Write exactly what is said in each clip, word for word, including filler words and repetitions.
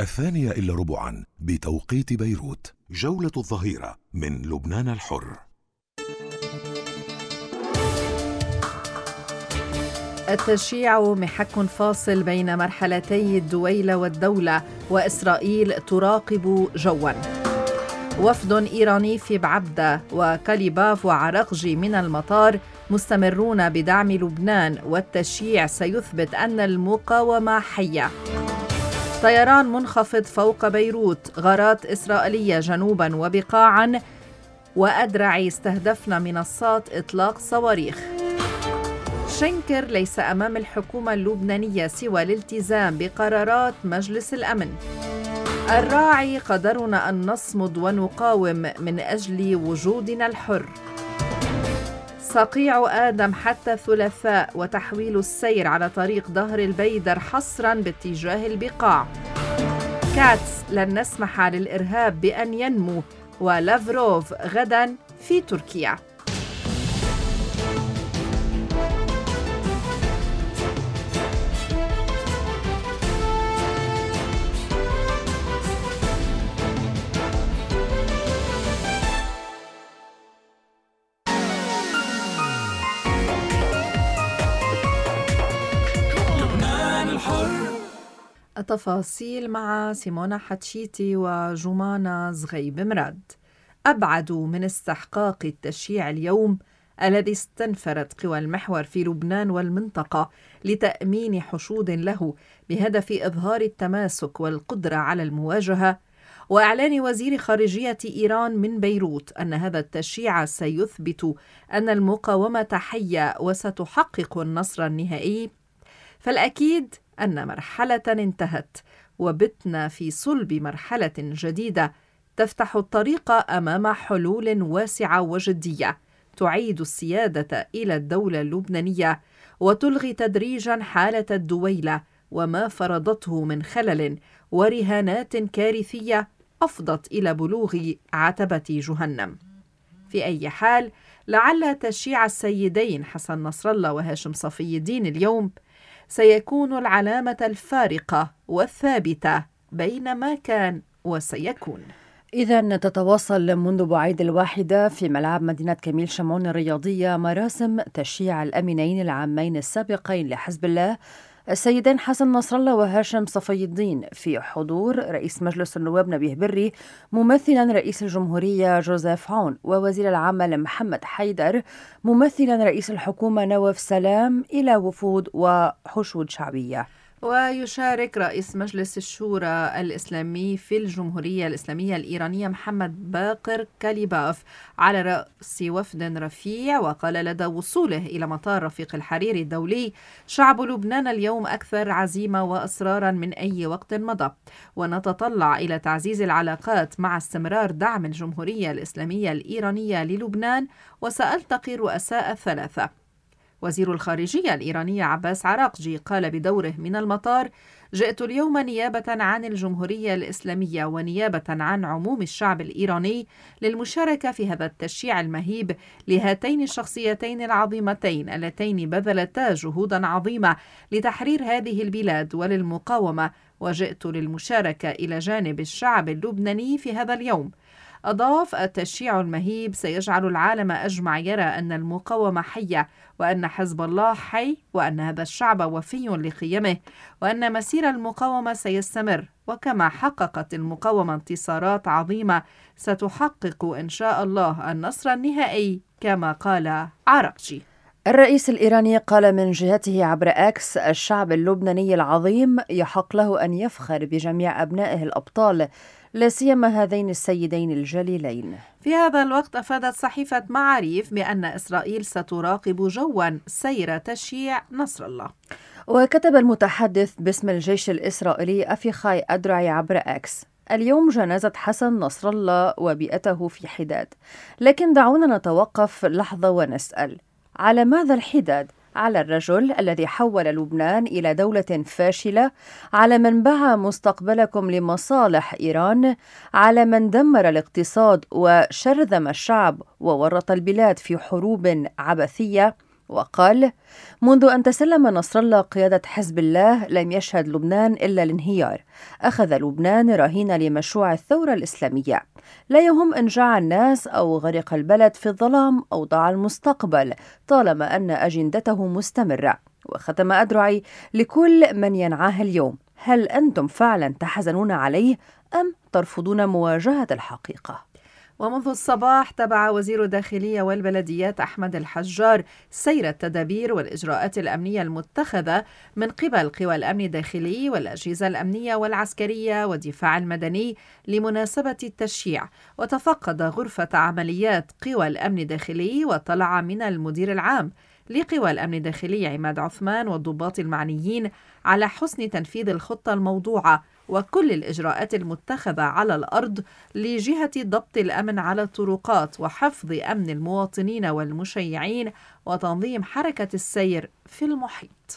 الثانية إلا ربعا بتوقيت بيروت. جولة الظهيرة من لبنان الحر. التشييع محك فاصل بين مرحلتي الدويلة والدولة، وإسرائيل تراقب جواً. وفد إيراني في بعبدة وكاليباف وعراقجي من المطار مستمرون بدعم لبنان، والتشييع سيثبت أن المقاومة حية. طيران منخفض فوق بيروت، غارات إسرائيلية جنوباً وبقاعاً، وأدرع استهدفن منصات إطلاق صواريخ. شنكر ليس أمام الحكومة اللبنانية سوى الالتزام بقرارات مجلس الأمن. الراعي قدرنا أن نصمد ونقاوم من أجل وجودنا الحر. صقيع آدم حتى الثلاثاء، وتحويل السير على طريق ظهر البيدر حصراً باتجاه البقاع. كاتس لن نسمح للإرهاب بأن ينمو، ولافروف غداً في تركيا. التفاصيل مع سيمونا حتشيتي وجمانة زغيب مراد. أبعدوا من استحقاق التشييع اليوم الذي استنفرت قوى المحور في لبنان والمنطقة لتأمين حشود له بهدف إظهار التماسك والقدرة على المواجهة، وإعلان وزير خارجية إيران من بيروت أن هذا التشييع سيثبت أن المقاومة حية وستحقق النصر النهائي، فالأكيد أن مرحلة انتهت وبتنا في صلب مرحلة جديدة تفتح الطريق أمام حلول واسعة وجدية تعيد السيادة إلى الدولة اللبنانية وتلغي تدريجا حالة الدويلة وما فرضته من خلل ورهانات كارثية أفضت إلى بلوغ عتبة جهنم. في أي حال، لعل تشييع السيدين حسن نصر الله وهاشم صفي الدين اليوم سيكون العلامة الفارقة والثابتة بين ما كان وسيكون. إذن تتواصل منذ بعيد الواحدة في ملعب مدينة كميل شمعون الرياضية مراسم تشييع الأمينين العامين السابقين لحزب الله السيدين حسن نصر الله وهاشم صفي الدين في حضور رئيس مجلس النواب نبيه بري، ممثلا رئيس الجمهورية جوزيف عون، ووزير العمل محمد حيدر، ممثلا رئيس الحكومة نواف سلام، إلى وفود وحشود شعبية. ويشارك رئيس مجلس الشورى الإسلامي في الجمهورية الإسلامية الإيرانية محمد باقر كاليباف على رأس وفد رفيع. وقال لدى وصوله إلى مطار رفيق الحريري الدولي: شعب لبنان اليوم أكثر عزيمة وإصرارا من أي وقت مضى، ونتطلع إلى تعزيز العلاقات مع استمرار دعم الجمهورية الإسلامية الإيرانية للبنان. وسألتقي الرؤساء الثلاثة. وزير الخارجية الإيرانية عباس عراقجي قال بدوره من المطار: جئت اليوم نيابة عن الجمهورية الإسلامية ونيابة عن عموم الشعب الإيراني للمشاركة في هذا التشييع المهيب لهاتين الشخصيتين العظيمتين اللتين بذلتا جهودا عظيمة لتحرير هذه البلاد وللمقاومة، وجئت للمشاركة إلى جانب الشعب اللبناني في هذا اليوم. أضاف: التشييع المهيب سيجعل العالم أجمع يرى أن المقاومة حية، وأن حزب الله حي، وأن هذا الشعب وفي لقيمه، وأن مسير المقاومة سيستمر، وكما حققت المقاومة انتصارات عظيمة ستحقق إن شاء الله النصر النهائي كما قال عراقجي. الرئيس الإيراني قال من جهته عبر أكس: الشعب اللبناني العظيم يحق له أن يفخر بجميع أبنائه الأبطال، لا سيما هذين السيدين الجليلين. في هذا الوقت أفادت صحيفة معاريف بأن إسرائيل ستراقب جواً سير تشييع نصر الله. وكتب المتحدث باسم الجيش الإسرائيلي أفيخاي أدرعي عبر أكس: اليوم جنازة حسن نصر الله وبيئته في حداد، لكن دعونا نتوقف لحظة ونسأل: على ماذا الحداد؟ على الرجل الذي حول لبنان إلى دولة فاشلة، على من باع مستقبلكم لمصالح إيران، على من دمر الاقتصاد وشرذم الشعب وورط البلاد في حروب عبثية، وقال: منذ أن تسلم نصر الله قيادة حزب الله لم يشهد لبنان إلا الانهيار. أخذ لبنان رهينة لمشروع الثورة الإسلامية. لا يهم إن جاع الناس أو غرق البلد في الظلام أو ضاع المستقبل طالما أن أجندته مستمرة. وختم أدرعي: لكل من ينعاه اليوم، هل أنتم فعلا تحزنون عليه أم ترفضون مواجهة الحقيقة؟ ومنذ الصباح تبع وزير الداخلية والبلديات أحمد الحجار سير التدابير والإجراءات الأمنية المتخذة من قبل قوى الأمن الداخلي والأجهزة الأمنية والعسكرية والدفاع المدني لمناسبة التشييع. وتفقد غرفة عمليات قوى الأمن الداخلي وطلع من المدير العام لقوى الأمن الداخلي عماد عثمان والضباط المعنيين على حسن تنفيذ الخطة الموضوعة وكل الإجراءات المتخذة على الأرض لجهة ضبط الأمن على الطرقات وحفظ أمن المواطنين والمشيعين وتنظيم حركة السير في المحيط.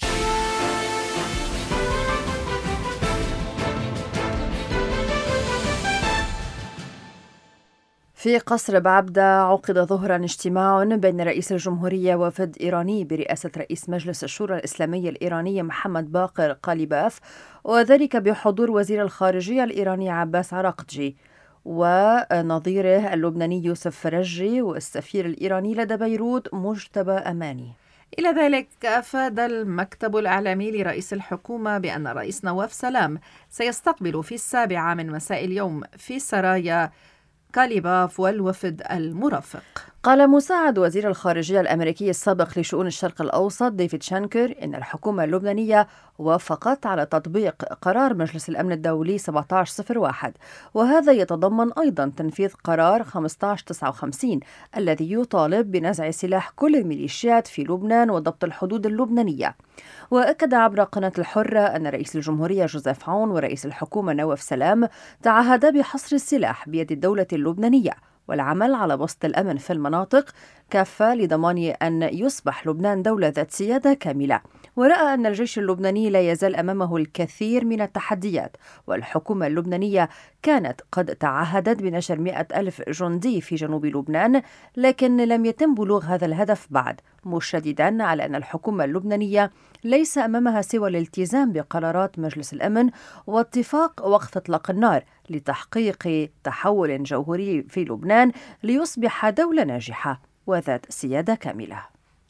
في قصر بعبدة عقد ظهرا اجتماع بين رئيس الجمهورية وفد إيراني برئاسة رئيس مجلس الشورى الإسلامي الإيراني محمد باقر قاليباف، وذلك بحضور وزير الخارجية الإيراني عباس عراقجي ونظيره اللبناني يوسف فرجي والسفير الإيراني لدى بيروت مجتبى أماني. إلى ذلك أفاد المكتب الإعلامي لرئيس الحكومة بأن الرئيس نواف سلام سيستقبل في السابعة من مساء اليوم في سرايا قاليباف والوفد المرافق. قال مساعد وزير الخارجية الأمريكي السابق لشؤون الشرق الأوسط ديفيد شانكر إن الحكومة اللبنانية وافقت على تطبيق قرار مجلس الأمن الدولي سبعة عشر صفر واحد، وهذا يتضمن أيضا تنفيذ قرار خمسة عشر تسعة وخمسين الذي يطالب بنزع سلاح كل الميليشيات في لبنان وضبط الحدود اللبنانية. وأكد عبر قناة الحرة أن رئيس الجمهورية جوزيف عون ورئيس الحكومة نواف سلام تعهدا بحصر السلاح بيد الدولة اللبنانية والعمل على بسط الأمن في المناطق كافة لضمان أن يصبح لبنان دولة ذات سيادة كاملة. ورأى أن الجيش اللبناني لا يزال أمامه الكثير من التحديات، والحكومة اللبنانية كانت قد تعهدت بنشر مئة ألف جندي في جنوب لبنان، لكن لم يتم بلوغ هذا الهدف بعد، مشددا على أن الحكومة اللبنانية ليس أمامها سوى الالتزام بقرارات مجلس الأمن واتفاق وقف إطلاق النار لتحقيق تحول جوهري في لبنان ليصبح دولة ناجحة وذات سيادة كاملة.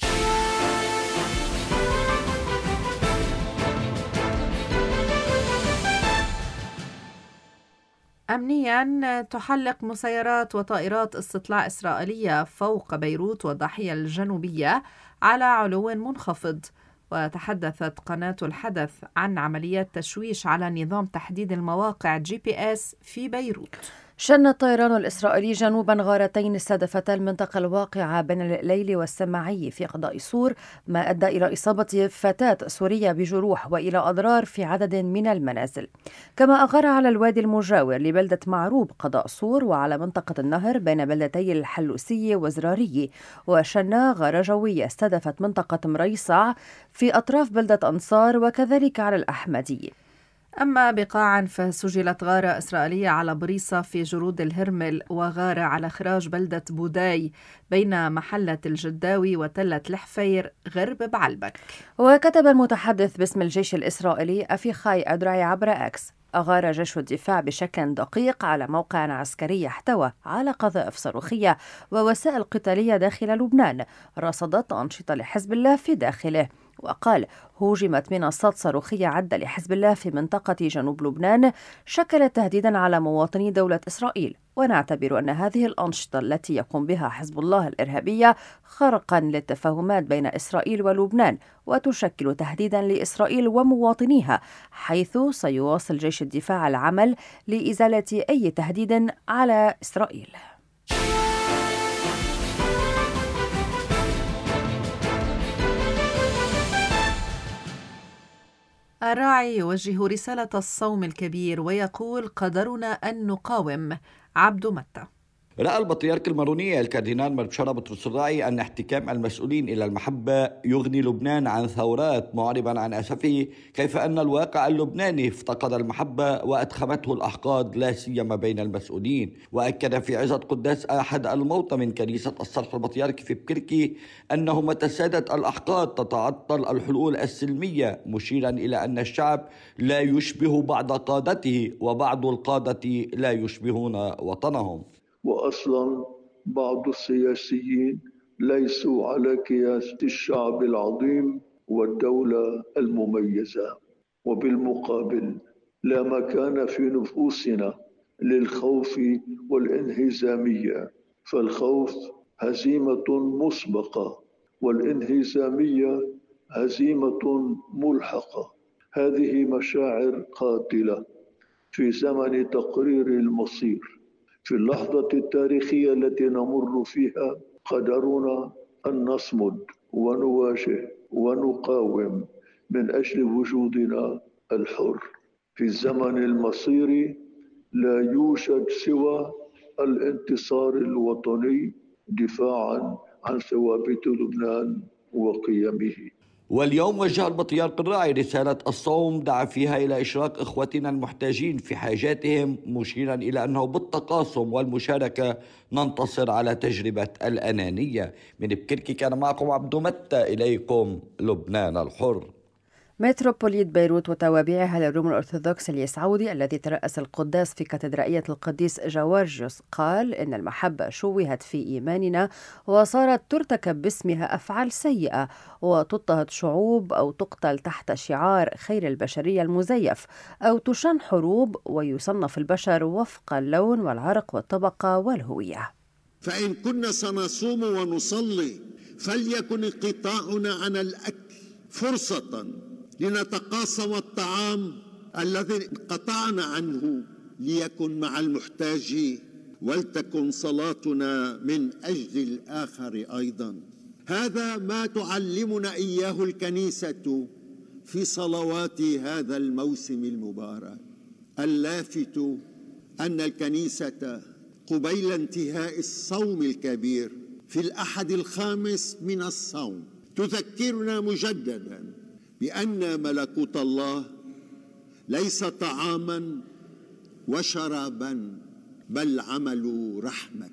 أمنياً تحلق مسيرات وطائرات استطلاع إسرائيلية فوق بيروت والضاحية الجنوبية على علو منخفض. وتحدثت قناة الحدث عن عمليات تشويش على نظام تحديد المواقع جي بي إس في بيروت. شن الطيران الإسرائيلي جنوبا غارتين استهدفتا المنطقة الواقعة بين الليل والسماعي في قضاء صور، ما أدى إلى إصابة فتاة سورية بجروح وإلى أضرار في عدد من المنازل. كما أغار على الوادي المجاور لبلدة معروب قضاء صور وعلى منطقة النهر بين بلدتي الحلوسية وزرارية. وشن غارة جوية استهدفت منطقة مريصع في أطراف بلدة أنصار وكذلك على الأحمدية. أما بقاعا فسجلت غارة إسرائيلية على بريصة في جرود الهرمل، وغارة على خراج بلدة بوداي بين محلة الجداوي وتلة الحفير غرب بعلبك. وكتب المتحدث باسم الجيش الإسرائيلي أفيخاي أدرعي عبر أكس: أغار جيش الدفاع بشكل دقيق على موقع عسكري يحتوى على قذائف صاروخية ووسائل قتالية داخل لبنان رصدت أنشطة لحزب الله في داخله. وقال: هوجمت منصات صاروخية عدة لحزب الله في منطقة جنوب لبنان شكلت تهديدا على مواطني دولة إسرائيل، ونعتبر أن هذه الأنشطة التي يقوم بها حزب الله الإرهابية خرقا للتفاهمات بين إسرائيل ولبنان وتشكل تهديدا لإسرائيل ومواطنيها، حيث سيواصل جيش الدفاع العمل لإزالة أي تهديد على إسرائيل. الراعي يوجه رسالة الصوم الكبير ويقول: قدرنا أن نقاوم. عبد متى. رأى البطريرك المارونية الكاردينال مرشارة بطرس الراعي أن احتكام المسؤولين إلى المحبة يغني لبنان عن ثورات، معربا عن أسفه كيف أن الواقع اللبناني افتقد المحبة وأدخمته الأحقاد لا سيما بين المسؤولين. وأكد في عظة قداس أحد الموتى من كنيسة الصرح البطريركي في بكركي أنه متى سادت الأحقاد تتعطل الحلول السلمية، مشيرا إلى أن الشعب لا يشبه بعض قادته وبعض القادة لا يشبهون وطنهم. وأصلا بعض السياسيين ليسوا على قياس الشعب العظيم والدولة المميزة. وبالمقابل لا مكان في نفوسنا للخوف والانهزامية، فالخوف هزيمة مسبقة والانهزامية هزيمة ملحقة. هذه مشاعر قاتلة في زمن تقرير المصير. في اللحظة التاريخية التي نمر فيها قدرنا أن نصمد ونواجه ونقاوم من أجل وجودنا الحر. في الزمن المصيري لا يوجد سوى الانتصار الوطني دفاعا عن ثوابت لبنان وقيمه. واليوم وجه البطريرك الراعي رسالة الصوم دعا فيها إلى إشراك إخوتنا المحتاجين في حاجاتهم، مشيرا إلى أنه بالتقاسم والمشاركة ننتصر على تجربة الأنانية. من بكركي كان معكم عبدو متى، إليكم لبنان الحر. متروبوليت بيروت وتوابعها للروم الأرثوذكسي السعودي الذي ترأس القداس في كاتدرائية القديس جوارجيوس قال إن المحبة شوهت في إيماننا وصارت ترتكب باسمها أفعال سيئة وتضطهد شعوب أو تقتل تحت شعار خير البشرية المزيف أو تشن حروب ويصنف البشر وفق اللون والعرق والطبقة والهوية. فإن كنا سنصوم ونصلي فليكن انقطاعنا عن الأكل فرصة لنتقاسم الطعام الذي انقطعنا عنه ليكن مع المحتاج، ولتكن صلاتنا من أجل الآخر أيضا. هذا ما تعلمنا إياه الكنيسة في صلوات هذا الموسم المبارك. اللافت أن الكنيسة قبيل انتهاء الصوم الكبير في الأحد الخامس من الصوم تذكرنا مجددا بأن ملكوت الله ليس طعاما وشرابا بل عمل رحمة.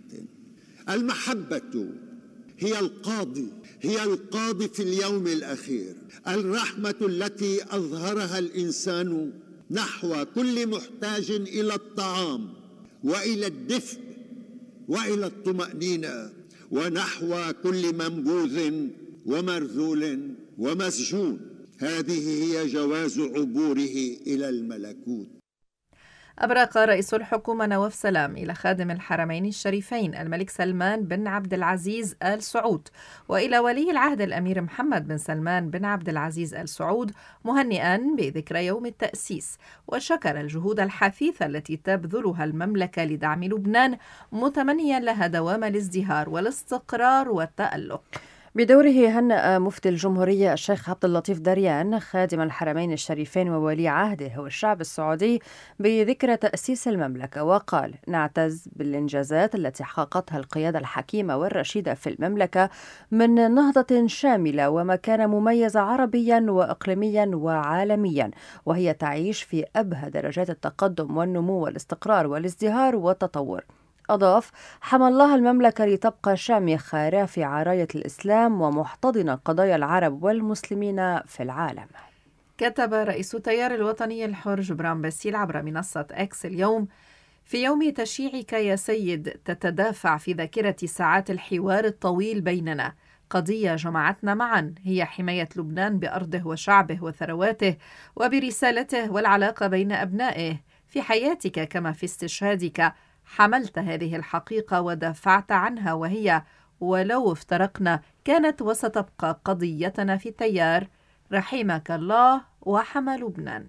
المحبة هي القاضي هي القاضي في اليوم الأخير، الرحمة التي أظهرها الإنسان نحو كل محتاج إلى الطعام وإلى الدفء وإلى الطمأنينة، ونحو كل منبوذ ومرذول ومسجون. هذه هي جواز عبوره إلى الملكوت. أبرق رئيس الحكومة نواف سلام إلى خادم الحرمين الشريفين الملك سلمان بن عبد العزيز آل سعود وإلى ولي العهد الأمير محمد بن سلمان بن عبد العزيز آل سعود مهنئا بذكرى يوم التأسيس، وشكر الجهود الحثيثة التي تبذلها المملكة لدعم لبنان، متمنيا لها دوام الازدهار والاستقرار والتألق. بدوره هنأ مفتي الجمهورية الشيخ عبد اللطيف دريان خادم الحرمين الشريفين وولي عهده والشعب السعودي بذكرى تأسيس المملكة، وقال: نعتز بالإنجازات التي حققتها القيادة الحكيمة والرشيدة في المملكة من نهضة شاملة ومكانة مميزة عربيا وإقليميا وعالميا، وهي تعيش في أبهى درجات التقدم والنمو والاستقرار والازدهار والتطور. أضاف: حمى الله المملكة لتبقى شامخة رافعة راية الإسلام ومحتضنة قضايا العرب والمسلمين في العالم. كتب رئيس التيار الوطني الحر جبران باسيل عبر منصة إكس اليوم: في يوم تشييعك يا سيد تتدافع في ذاكرة ساعات الحوار الطويل بيننا قضية جمعتنا معا، هي حماية لبنان بأرضه وشعبه وثرواته وبرسالته والعلاقة بين أبنائه. في حياتك كما في استشهادك حملت هذه الحقيقة ودافعت عنها، وهي ولو افترقنا كانت وستبقى قضيتنا في التيار. رحمك الله وحمى لبنان.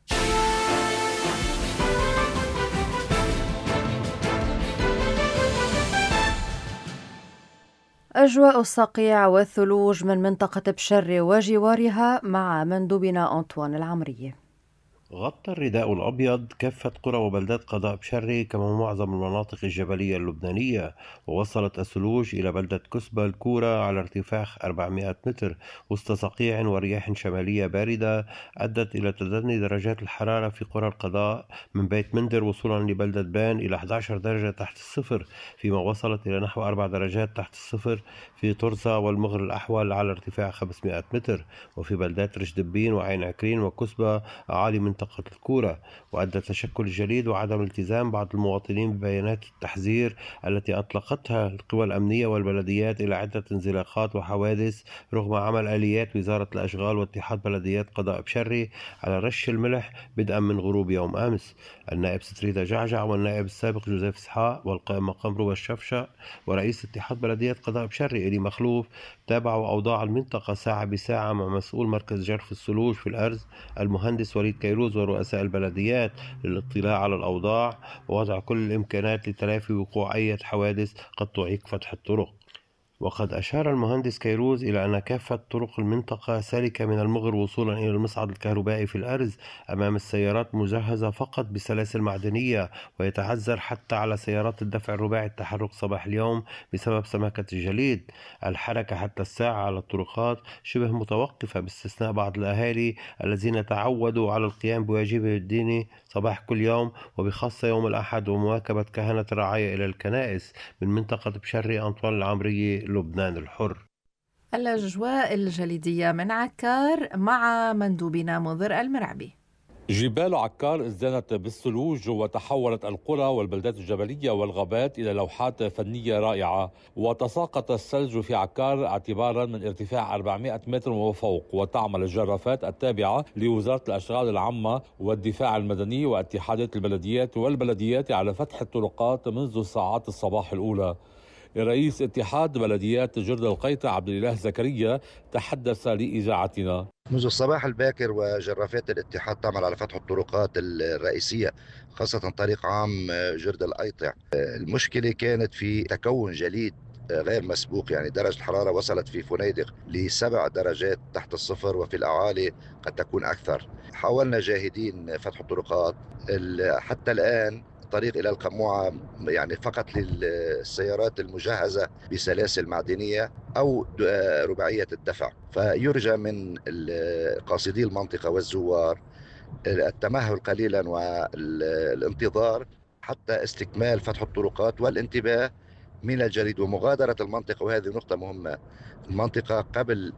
أجواء الصقيع والثلوج من منطقة بشر وجوارها مع مندوبنا أنطوان العمري. غطى الرداء الأبيض كافة قرى وبلدات قضاء بشري كما معظم المناطق الجبلية اللبنانية، ووصلت الثلوج إلى بلدة كسبة الكورة على ارتفاع أربعمائة متر وسط صقيع ورياح شمالية باردة أدت إلى تدني درجات الحرارة في قرى القضاء من بيت مندر وصولا لبلدة بان إلى أحد عشر درجة تحت الصفر، فيما وصلت إلى نحو أربع درجات تحت الصفر في طرزة والمغر الأحول على ارتفاع خمسمائة متر، وفي بلدات رشدبين وعين عكرين وكسبة أعالي منطقة الكورة. وأدى تشكل الجليد وعدم التزام بعض المواطنين ببيانات التحذير التي أطلقتها القوى الأمنية والبلديات إلى عدة انزلاقات وحوادث رغم عمل آليات وزارة الأشغال واتحاد بلديات قضاء بشري على رش الملح بدءا من غروب يوم أمس. النائب ستريدا جعجع والنائب السابق جوزيف إسحاق والقائم مقام روبا الشفشق ورئيس اتحاد بلديات قضاء بشري إلي مخلوف تابعوا أوضاع المنطقة ساعة بساعة مع مسؤول مركز جرف الثلوج في الأرز المهندس وليد كيروز ورؤساء البلديات للاطلاع على الأوضاع ووضع كل الإمكانات لتلافي وقوع أي حوادث قد تعيق فتح الطرق. وقد أشار المهندس كيروز إلى أن كافة طرق المنطقة سالكة من المغر وصولا إلى المصعد الكهربائي في الأرز أمام السيارات مجهزة فقط بسلاسل معدنية، ويتعذر حتى على سيارات الدفع الرباعي التحرك صباح اليوم بسبب سماكة الجليد. الحركة حتى الساعة على الطرقات شبه متوقفة باستثناء بعض الأهالي الذين تعودوا على القيام بواجبه الديني صباح كل يوم وبخاصة يوم الأحد ومواكبة كهنة الرعاية إلى الكنائس. من منطقة بشري أنطوان العمري، لبنان الحر. الأجواء الجليدية من عكار مع مندوبنا منذر المرعبي. جبال عكار ازدانت بالثلوج وتحولت القرى والبلدات الجبلية والغابات إلى لوحات فنية رائعة، وتساقط الثلج في عكار اعتبارا من ارتفاع أربعمائة متر وفوق. وتعمل الجرافات التابعة لوزارة الأشغال العامة والدفاع المدني واتحادات البلديات والبلديات على فتح الطرقات منذ ساعات الصباح الأولى. رئيس اتحاد بلديات جرد القيطة عبد الإله زكريا تحدث لإذاعتنا. منذ الصباح الباكر وجرافات الاتحاد تعمل على فتح الطرقات الرئيسية خاصة طريق عام جرد القيطة. المشكلة كانت في تكون جليد غير مسبوق، يعني درجة الحرارة وصلت في فنيدق لسبع درجات تحت الصفر وفي الأعالي قد تكون أكثر. حاولنا جاهدين فتح الطرقات، حتى الآن الطريق إلى القموعة يعني فقط للسيارات المجهزة بسلاسل معدنية أو رباعية الدفع، فيرجى من قاصدي المنطقة والزوار التمهل قليلا والانتظار حتى استكمال فتح الطرقات والانتباه من الجليد ومغادرة المنطقة. وهذه نقطة مهمة، المنطقة قبل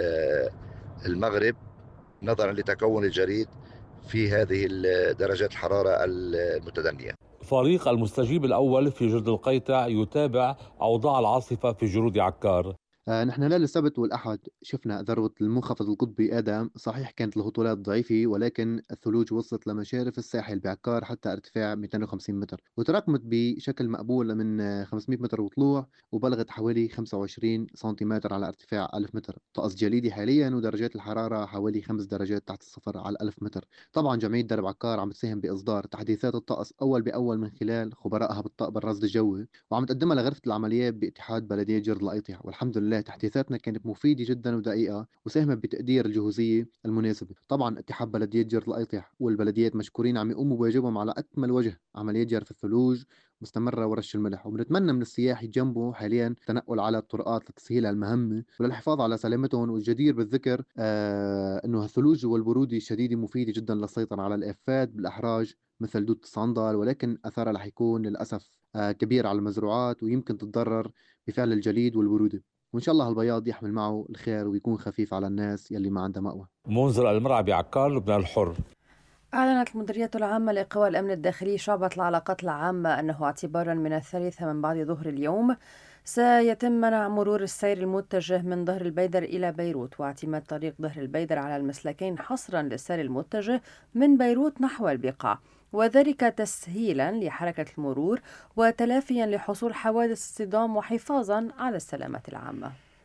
المغرب نظرا لتكون الجليد في هذه درجات الحرارة المتدنية. فريق المستجيب الأول في جرد القيطة يتابع أوضاع العاصفة في جرود عكار. آه نحن ليلة السبت والأحد شفنا ذروة المنخفض القطبي آدم. صحيح كانت الهطولات ضعيفة ولكن الثلوج وصلت لمشارف الساحل بعكار حتى ارتفاع مئتين وخمسين متر، وتراكمت بشكل مقبول من خمسمائة متر وطلوع وبلغت حوالي خمسة وعشرين سنتيمتر على ارتفاع ألف متر. طقس جليدي حاليا ودرجات الحرارة حوالي خمس درجات تحت الصفر على ألف متر. طبعا جمعية درب عكار عم تساهم بإصدار تحديثات الطقس أول بأول من خلال خبرائها بالطاقم الرصد الجوي، وعم تقدمها لغرفة العمليات باتحاد بلدية جرد القيطة. والحمد لله تحديثاتنا كانت مفيدة جدا ودقيقة وساهمت بتقدير الجهوزية المناسبة. طبعا اتحاد بلدية جرد القيطة والبلديات مشكورين عم يقوموا بواجبهم على أكمل وجه. عمليات جرف الثلوج مستمرة ورش الملح، وبنتمنى من السياح يتجنبوا حاليا التنقل على الطرقات لتسهيلها المهمة وللحفاظ على سلامتهم. والجدير بالذكر آه أنه الثلوج والبرودة الشديدة مفيدة جدا للسيطرة على الآفات بالأحراج مثل دودة الصندل، ولكن أثرها رح يكون للأسف آه كبير على المزروعات ويمكن تتضرر بفعل الجليد والبرودة. وإن شاء الله البياض يحمل معه الخير ويكون خفيف على الناس يلي ما عندها مأوى. منذر المرعبي عكار، لبنان الحر. أعلنت المديرية العامة لقوى الأمن الداخلي شعبة العلاقات العامة أنه اعتبارا من الثالثة من بعد ظهر اليوم سيتم منع مرور السير المتجه من ظهر البيدر إلى بيروت، واعتماد طريق ظهر البيدر على المسلكين حصرا للسير المتجه من بيروت نحو البقاع، وذلك تسهيلا لحركة المرور وتلافيا لحصول حوادث اصطدام وحفاظا على السلامة العامة.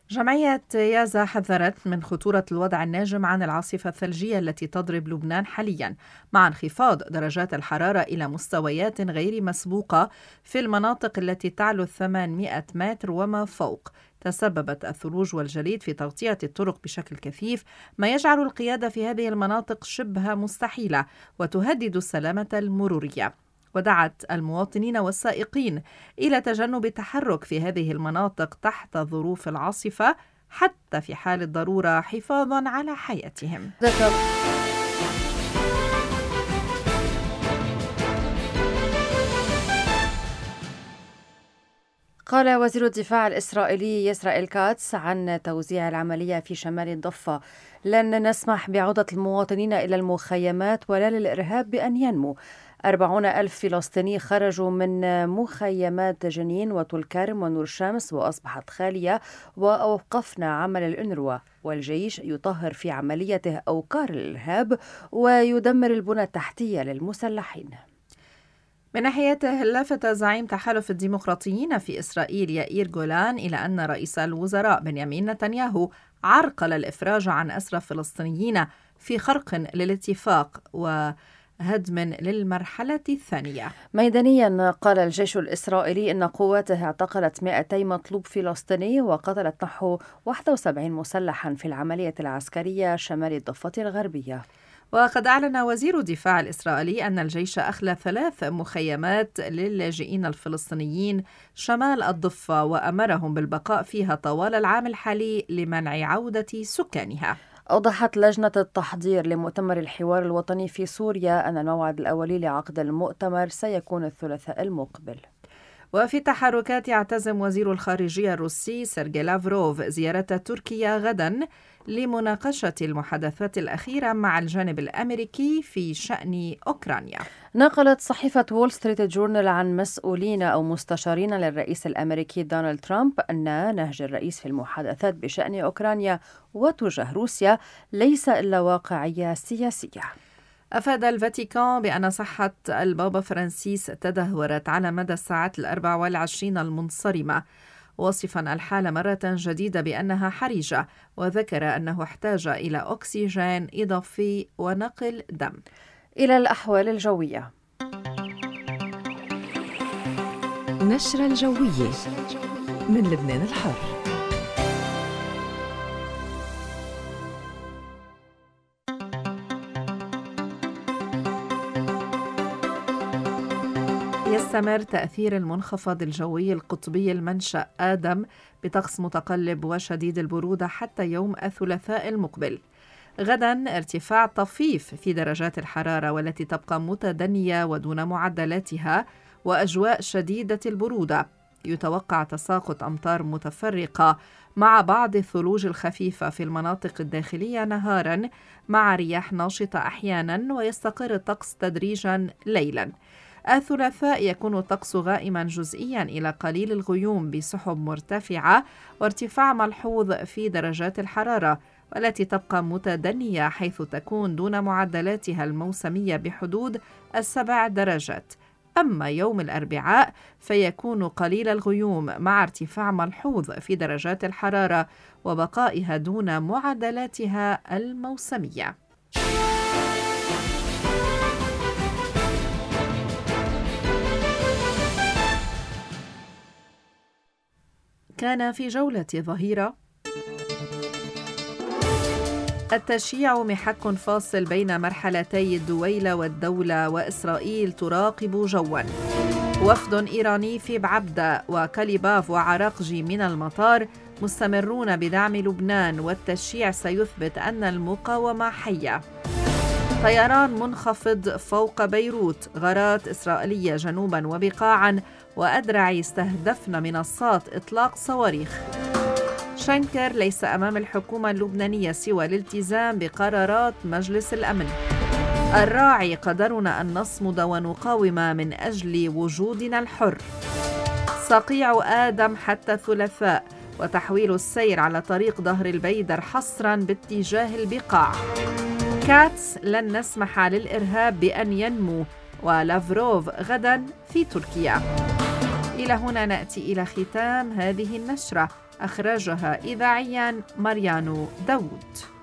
جمعية يازا حذرت من خطورة الوضع الناجم عن العاصفة الثلجية التي تضرب لبنان حاليا، مع انخفاض درجات الحرارة إلى مستويات غير مسبوقة في المناطق التي تعلو ثمانمائة متر وما فوق. تسببت الثلوج والجليد في تغطية الطرق بشكل كثيف، ما يجعل القيادة في هذه المناطق شبه مستحيلة وتهدد السلامة المرورية. ودعت المواطنين والسائقين إلى تجنب التحرك في هذه المناطق تحت ظروف العاصفة حتى في حال الضرورة حفاظاً على حياتهم. قال وزير الدفاع الإسرائيلي إسرائيل كاتس عن توزيع العملية في شمال الضفة: لن نسمح بعودة المواطنين إلى المخيمات ولا للإرهاب بأن ينمو. أربعون ألف فلسطيني خرجوا من مخيمات جنين وطول كرم ونور شمس وأصبحت خالية، وأوقفنا عمل الأونروا، والجيش يطهر في عمليته أوكار الإرهاب ويدمر البنى التحتية للمسلحين. من ناحيته لفت زعيم تحالف الديمقراطيين في إسرائيل يائير جولان إلى أن رئيس الوزراء بنيامين نتنياهو عرقل الإفراج عن أسرى فلسطينيين في خرق للاتفاق وهدم للمرحلة الثانية. ميدانيا قال الجيش الإسرائيلي إن قواته اعتقلت مئتي مطلوب فلسطيني وقتلت نحو واحد وسبعين مسلحا في العملية العسكرية شمال الضفة الغربية. وقد أعلن وزير الدفاع الإسرائيلي أن الجيش أخلى ثلاث مخيمات للاجئين الفلسطينيين شمال الضفة وأمرهم بالبقاء فيها طوال العام الحالي لمنع عودة سكانها. أوضحت لجنة التحضير لمؤتمر الحوار الوطني في سوريا أن الموعد الأولي لعقد المؤتمر سيكون الثلاثاء المقبل. وفي التحركات يعتزم وزير الخارجية الروسي سيرجي لافروف زيارة تركيا غدا لمناقشة المحادثات الأخيرة مع الجانب الأمريكي في شأن أوكرانيا. نقلت صحيفة وول ستريت جورنال عن مسؤولين أو مستشارين للرئيس الأمريكي دونالد ترامب أن نهج الرئيس في المحادثات بشأن أوكرانيا وتجاه روسيا ليس إلا واقعية سياسية. أفاد الفاتيكان بأن صحة البابا فرانسيس تدهورت على مدى الساعات الأربع والعشرين المنصرمة، وصفا الحالة مرة جديدة بأنها حرجة، وذكر أنه احتاج إلى أكسجين إضافي ونقل دم. إلى الأحوال الجوية. نشرة الجوية من لبنان الحر. يستمر تأثير المنخفض الجوي القطبي المنشأ آدم بطقس متقلب وشديد البرودة حتى يوم الثلاثاء المقبل. غدا ارتفاع طفيف في درجات الحرارة والتي تبقى متدنية ودون معدلاتها، وأجواء شديدة البرودة. يتوقع تساقط أمطار متفرقة مع بعض الثلوج الخفيفة في المناطق الداخلية نهارا، مع رياح ناشطة أحيانا، ويستقر الطقس تدريجا ليلا. الثلاثاء يكون الطقس غائما جزئيا إلى قليل الغيوم بسحب مرتفعة وارتفاع ملحوظ في درجات الحرارة، والتي تبقى متدنية حيث تكون دون معدلاتها الموسمية بحدود السبع درجات. أما يوم الأربعاء فيكون قليل الغيوم مع ارتفاع ملحوظ في درجات الحرارة وبقائها دون معدلاتها الموسمية. كان في جولة ظهيرة التشييع محك فاصل بين مرحلتي الدويلة والدولة، وإسرائيل تراقب جوا. وفد إيراني في بعبدة وكاليباف وعراقجي من المطار مستمرون بدعم لبنان، والتشييع سيثبت أن المقاومة حية. طيران منخفض فوق بيروت، غارات إسرائيلية جنوبا وبقاعا، وأدرع يستهدفن منصات إطلاق صواريخ. شنكر: ليس أمام الحكومة اللبنانية سوى الالتزام بقرارات مجلس الأمن. الراعي: قدرنا أن نصمد ونقاوم من أجل وجودنا الحر. صقيع آدم حتى الثلاثاء، وتحويل السير على طريق ظهر البيدر حصرا باتجاه البقاع. كاتس: لن نسمح للإرهاب بأن ينمو. ولافروف غدا في تركيا. إلى هنا نأتي إلى ختام هذه النشرة. أخرجها إذاعيا ماريانو داوود.